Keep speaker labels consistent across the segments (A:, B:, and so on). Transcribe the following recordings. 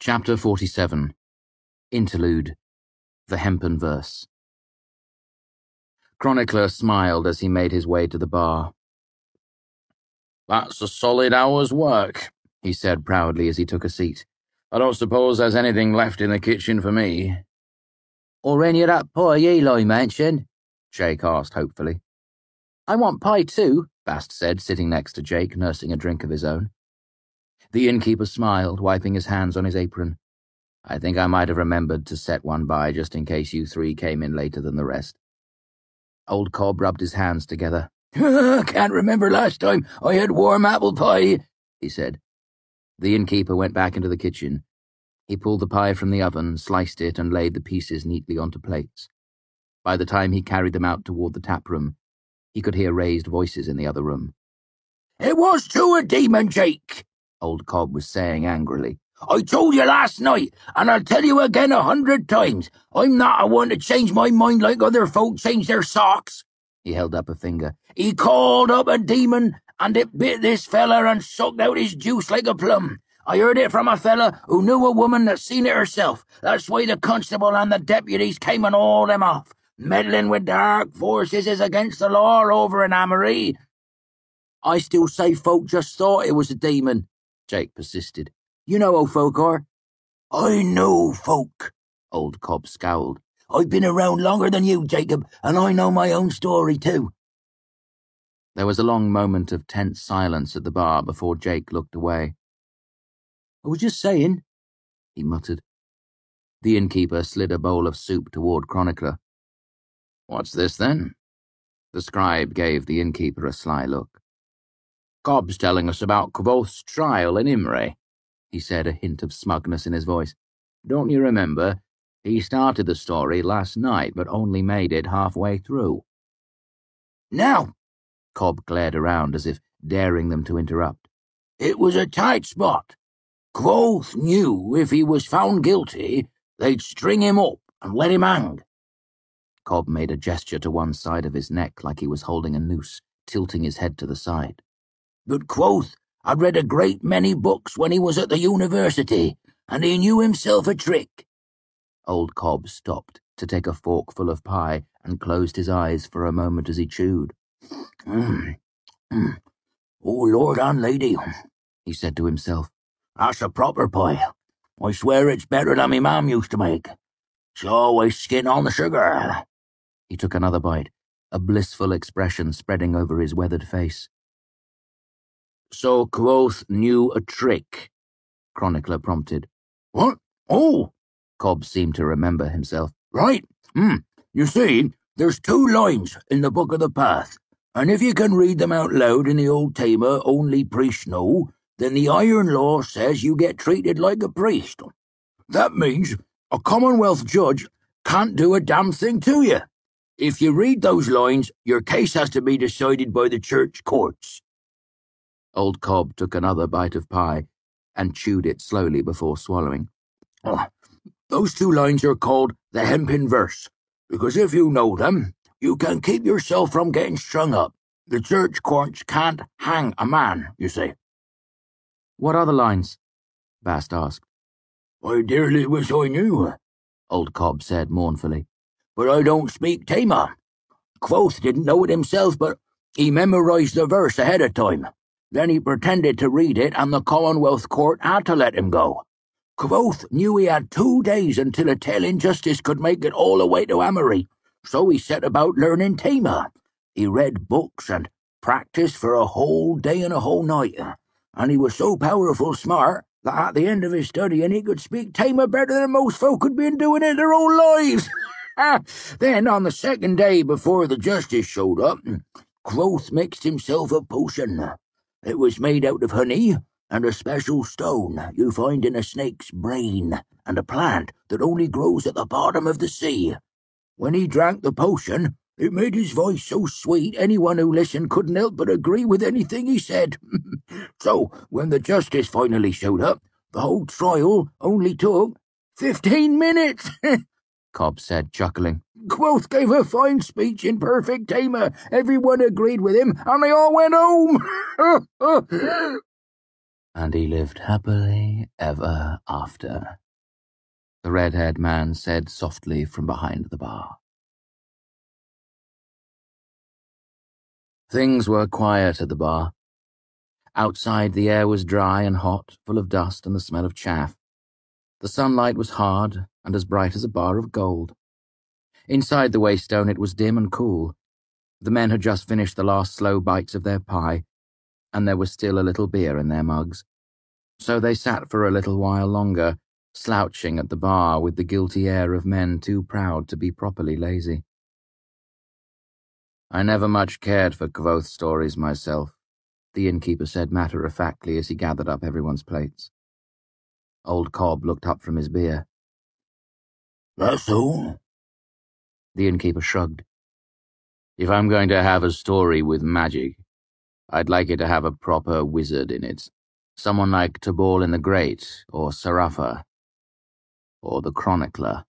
A: Chapter 47. Interlude. The Hempen Verse. Chronicler smiled as he made his way to the bar. "That's a solid hour's work," he said proudly as he took a seat. "I don't suppose there's anything left in the kitchen for me."
B: "Or any of that pie Eli mentioned?" Jake asked hopefully. "I want pie too," Bast said, sitting next to Jake, nursing a drink of his own. The innkeeper smiled, wiping his hands on his apron. "I think I might have remembered to set one by just in case you three came in later than the rest." Old Cobb rubbed his hands together.
C: "Can't remember last time I had warm apple pie," he said.
A: The innkeeper went back into the kitchen. He pulled the pie from the oven, sliced it, and laid the pieces neatly onto plates. By the time he carried them out toward the tap room, he could hear raised voices in the other room.
C: "It was too a demon, Jake," Old Cobb was saying angrily. "I told you last night, and I'll tell you again 100 times, I'm not a one to change my mind like other folk change their socks." He held up a finger. "He called up a demon, and it bit this fella and sucked out his juice like a plum. I heard it from a fella who knew a woman that seen it herself. That's why the constable and the deputies came and hauled him off. Meddling with dark forces is against the law over in Amory."
B: "I still say folk just thought it was a demon," Jake persisted. "You know how folk are."
C: "I know folk," Old Cobb scowled. "I've been around longer than you, Jacob, and I know my own story too."
A: There was a long moment of tense silence at the bar before Jake looked away.
B: "I was just saying,"
A: he muttered. The innkeeper slid a bowl of soup toward Chronicler. "What's this, then?" The scribe gave the innkeeper a sly look. "Cobb's telling us about Quoth's trial in Imre," he said, a hint of smugness in his voice. "Don't you remember? He started the story last night, but only made it halfway through."
C: "Now,"
A: Cobb glared around as if daring them to interrupt.
C: "it was a tight spot. Quoth knew if he was found guilty, they'd string him up and let him hang."
A: Cobb made a gesture to one side of his neck like he was holding a noose, tilting his head to the side.
C: "But Quoth had read a great many books when he was at the university, and he knew himself a trick."
A: Old Cobb stopped to take a forkful of pie and closed his eyes for a moment as he chewed.
C: "Oh, Lord and Lady," he said to himself. "That's a proper pie. I swear it's better than my mam used to make. She always skin on the sugar."
A: He took another bite, a blissful expression spreading over his weathered face. "So Quoth knew a trick," Chronicler prompted.
C: "What? Oh!"
A: Cobb seemed to remember himself.
C: "Right. You see, there's 2 lines in the Book of the Path, and if you can read them out loud in the old Tamer only priests know, then the iron law says you get treated like a priest. That means a Commonwealth judge can't do a damn thing to you. If you read those lines, your case has to be decided by the church courts."
A: Old Cobb took another bite of pie and chewed it slowly before swallowing.
C: Those 2 lines are called the Hempen Verse, because if you know them, you can keep yourself from getting strung up. The church courts can't hang a man, you see.
A: "What are the lines?" Bast asked.
C: "I dearly wish I knew," Old Cobb said mournfully, "but I don't speak Tamer. Quoth didn't know it himself, but he memorized the verse ahead of time. Then he pretended to read it, and the Commonwealth Court had to let him go. Quoth knew he had 2 days until a telling justice could make it all the way to Amory, so he set about learning Tamer. He read books and practiced for a whole day and a whole night, and he was so powerful smart that at the end of his studying he could speak Tamer better than most folk had been doing it their whole lives. Then, on the 2nd day before the justice showed up, Quoth mixed himself a potion. It was made out of honey and a special stone you find in a snake's brain, and a plant that only grows at the bottom of the sea. When he drank the potion, it made his voice so sweet anyone who listened couldn't help but agree with anything he said. So, when the justice finally showed up, the whole trial only took 15 minutes.
A: Cobb said, chuckling.
C: Quoth gave a fine speech in perfect Tamer. Everyone agreed with him, and they all went home.
B: And he lived happily ever after, the red-haired man said softly from behind the bar. Things were quiet at the bar. Outside the air was dry and hot, full of dust and the smell of chaff. The sunlight was hard and as bright as a bar of gold. Inside the Waystone it was dim and cool. The men had just finished the last slow bites of their pie, and there was still a little beer in their mugs. So they sat for a little while longer, slouching at the bar with the guilty air of men too proud to be properly lazy. I never much cared for Kvothe stories myself, the innkeeper said matter-of-factly as he gathered up everyone's plates. Old Cobb looked up from his beer.
C: That's all?
B: The innkeeper shrugged. If I'm going to have a story with magic, I'd like it to have a proper wizard in it. Someone like Tabal the Great, or Sarafa, or the Chronicler.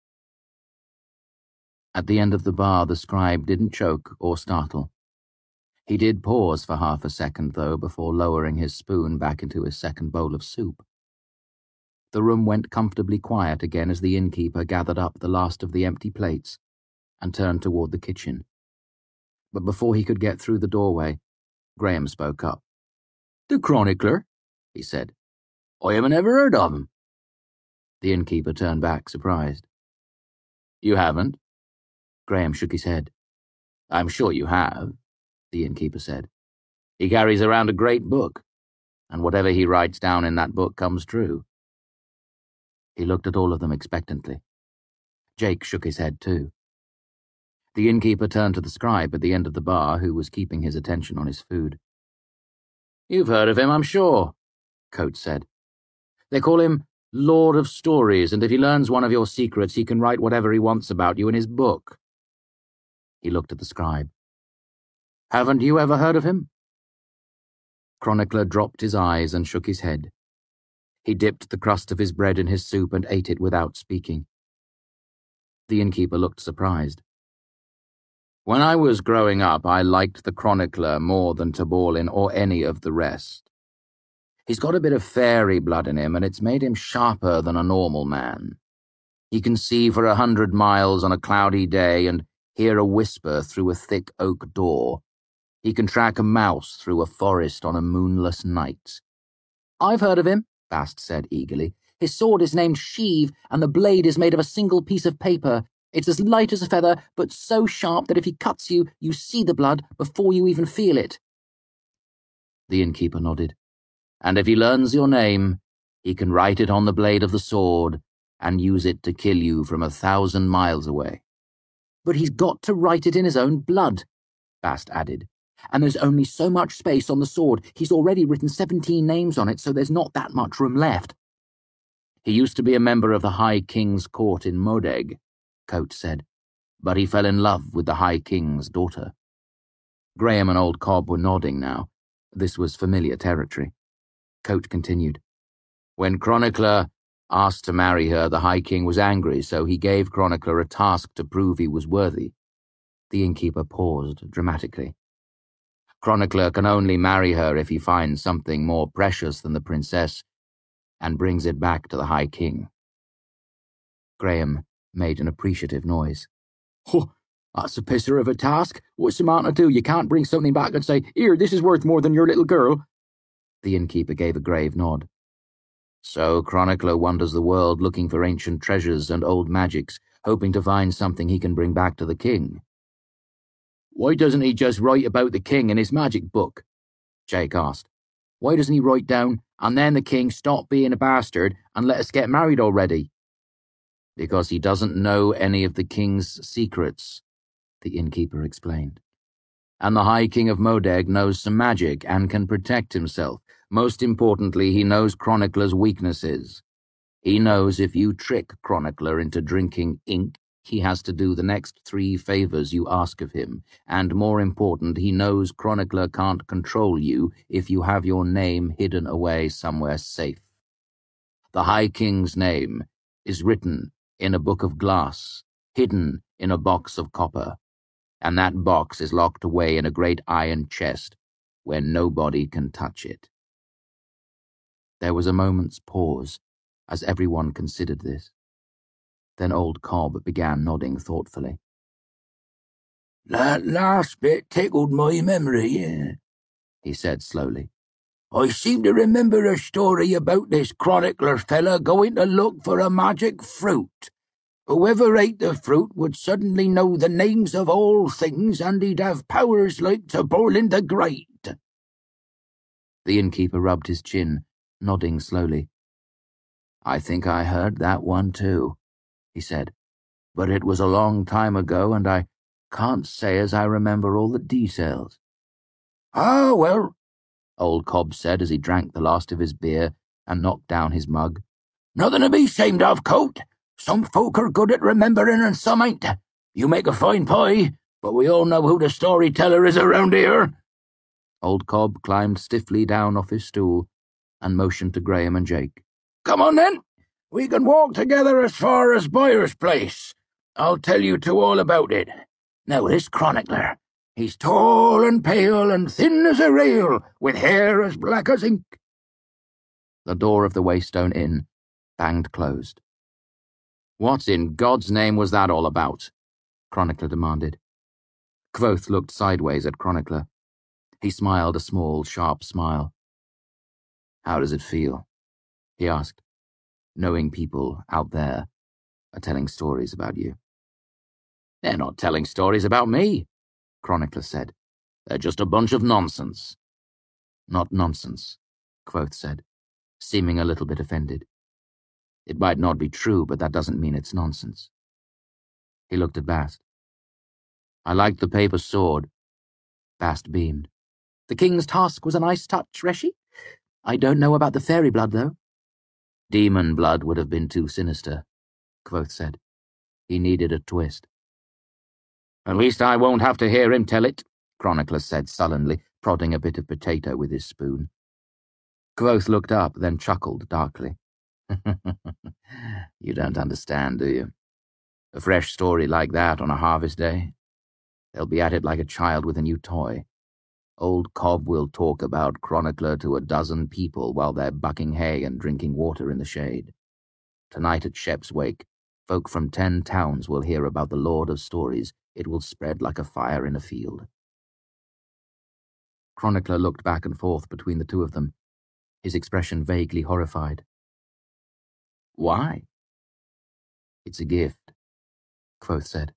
B: At the end of the bar, the scribe didn't choke or startle. He did pause for half a second, though, before lowering his spoon back into his second bowl of soup. The room went comfortably quiet again as the innkeeper gathered up the last of the empty plates and turned toward the kitchen. But before he could get through the doorway, Graham spoke up.
C: The Chronicler, he said. I haven't ever heard of him.
B: The innkeeper turned back, surprised. You haven't? Graham shook his head. I'm sure you have, the innkeeper said. He carries around a great book, and whatever he writes down in that book comes true. He looked at all of them expectantly. Jake shook his head too. The innkeeper turned to the scribe at the end of the bar, who was keeping his attention on his food. You've heard of him, I'm sure, Coates said. They call him Lord of Stories, and if he learns one of your secrets, he can write whatever he wants about you in his book. He looked at the scribe. Haven't you ever heard of him? Chronicler dropped his eyes and shook his head. He dipped the crust of his bread in his soup and ate it without speaking. The innkeeper looked surprised. When I was growing up, I liked the Chronicler more than Taborlin or any of the rest. He's got a bit of fairy blood in him, and it's made him sharper than a normal man. He can see for 100 miles on a cloudy day and hear a whisper through a thick oak door. He can track a mouse through a forest on a moonless night. I've heard of him, Bast said eagerly. His sword is named Sheev, and the blade is made of a single piece of paper. It's as light as a feather, but so sharp that if he cuts you, you see the blood before you even feel it. The innkeeper nodded. And if he learns your name, he can write it on the blade of the sword and use it to kill you from 1,000 miles away. But he's got to write it in his own blood, Bast added. And there's only so much space on the sword. He's already written 17 names on it, so there's not that much room left. He used to be a member of the High King's court in Modeg, Coates said, but he fell in love with the High King's daughter. Graham and old Cobb were nodding now. This was familiar territory. Coates continued. When Chronicler asked to marry her, the High King was angry, so he gave Chronicler a task to prove he was worthy. The innkeeper paused dramatically. Chronicler can only marry her if he finds something more precious than the princess and brings it back to the High King. Graham made an appreciative noise.
C: Oh, that's a pisser of a task. What's the man to do? You can't bring something back and say, here, this is worth more than your little girl.
B: The innkeeper gave a grave nod. So Chronicler wanders the world looking for ancient treasures and old magics, hoping to find something he can bring back to the king.
C: Why doesn't he just write about the king in his magic book?
B: Jake asked.
C: Why doesn't he write down, and then the king stop being a bastard and let us get married already?
B: Because he doesn't know any of the king's secrets, the innkeeper explained. And the High King of Modeg knows some magic and can protect himself. Most importantly, he knows Chronicler's weaknesses. He knows if you trick Chronicler into drinking ink, he has to do the next 3 favors you ask of him, and more important, he knows Chronicler can't control you if you have your name hidden away somewhere safe. The High King's name is written in a book of glass, hidden in a box of copper, and that box is locked away in a great iron chest where nobody can touch it. There was a moment's pause as everyone considered this. Then old Cobb began nodding thoughtfully.
C: That last bit tickled my memory, he said slowly. I seem to remember a story about this chronicler fella going to look for a magic fruit. Whoever ate the fruit would suddenly know the names of all things, and he'd have powers like to Borland the Great.
B: The innkeeper rubbed his chin, nodding slowly. I think I heard that one too, he said, but it was a long time ago, and I can't say as I remember all the details.
C: Ah, well,
B: old Cobb said as he drank the last of his beer and knocked down his mug.
C: Nothing to be ashamed of, Coat. Some folk are good at remembering and some ain't. You make a fine pie, but we all know who the storyteller is around here.
B: Old Cobb climbed stiffly down off his stool and motioned to Graham and Jake.
C: Come on, then. We can walk together as far as Boyer's place. I'll tell you two all about it. Now, this chronicler, he's tall and pale and thin as a rail, with hair as black as ink.
B: The door of the Waystone Inn banged closed. What in God's name was that all about? Chronicler demanded. Kvothe looked sideways at Chronicler. He smiled a small, sharp smile. How does it feel? He asked, knowing people out there are telling stories about you. They're not telling stories about me, Chronicler said. They're just a bunch of nonsense. Not nonsense, Kvothe said, seeming a little bit offended. It might not be true, but that doesn't mean it's nonsense. He looked at Bast. I liked the paper sword. Bast beamed. The king's task was a nice touch, Reshi. I don't know about the fairy blood, though. Demon blood would have been too sinister, Kvothe said. He needed a twist. At least I won't have to hear him tell it, Chronicler said sullenly, prodding a bit of potato with his spoon. Kvothe looked up, then chuckled darkly. You don't understand, do you? A fresh story like that on a harvest day? They'll be at it like a child with a new toy. Old Cobb will talk about Chronicler to a dozen people while they're bucking hay and drinking water in the shade. Tonight at Shep's wake, folk from 10 towns will hear about the Lord of Stories. It will spread like a fire in a field. Chronicler looked back and forth between the two of them, his expression vaguely horrified. Why? It's a gift, Kvothe said.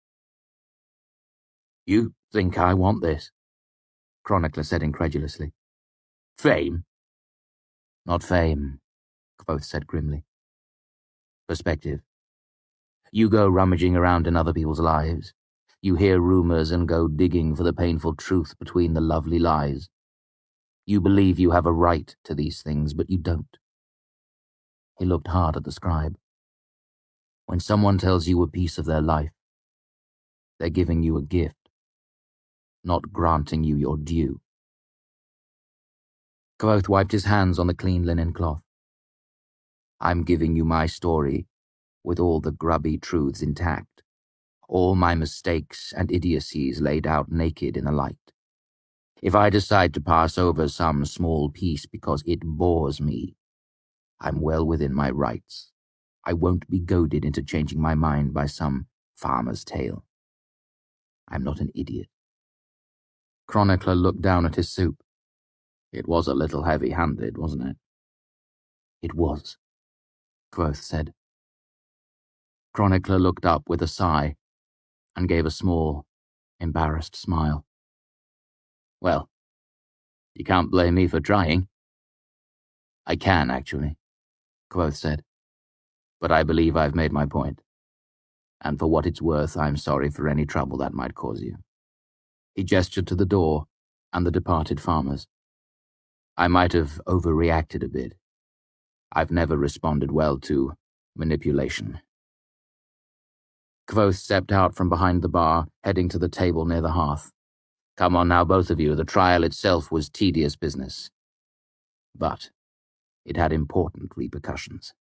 B: You think I want this? Chronicler said incredulously. Fame? Not fame, Kvothe said grimly. Perspective. You go rummaging around in other people's lives. You hear rumors and go digging for the painful truth between the lovely lies. You believe you have a right to these things, but you don't. He looked hard at the scribe. When someone tells you a piece of their life, they're giving you a gift, not granting you your due. Kvothe wiped his hands on the clean linen cloth. I'm giving you my story with all the grubby truths intact, all my mistakes and idiocies laid out naked in the light. If I decide to pass over some small piece because it bores me, I'm well within my rights. I won't be goaded into changing my mind by some farmer's tale. I'm not an idiot. Chronicler looked down at his soup. It was a little heavy-handed, wasn't it? It was, Kvothe said. Chronicler looked up with a sigh and gave a small, embarrassed smile. Well, you can't blame me for trying. I can, actually, Kvothe said. But I believe I've made my point. And for what it's worth, I'm sorry for any trouble that might cause you. He gestured to the door and the departed farmers. I might have overreacted a bit. I've never responded well to manipulation. Kvothe stepped out from behind the bar, heading to the table near the hearth. Come on now, both of you. The trial itself was tedious business. But it had important repercussions.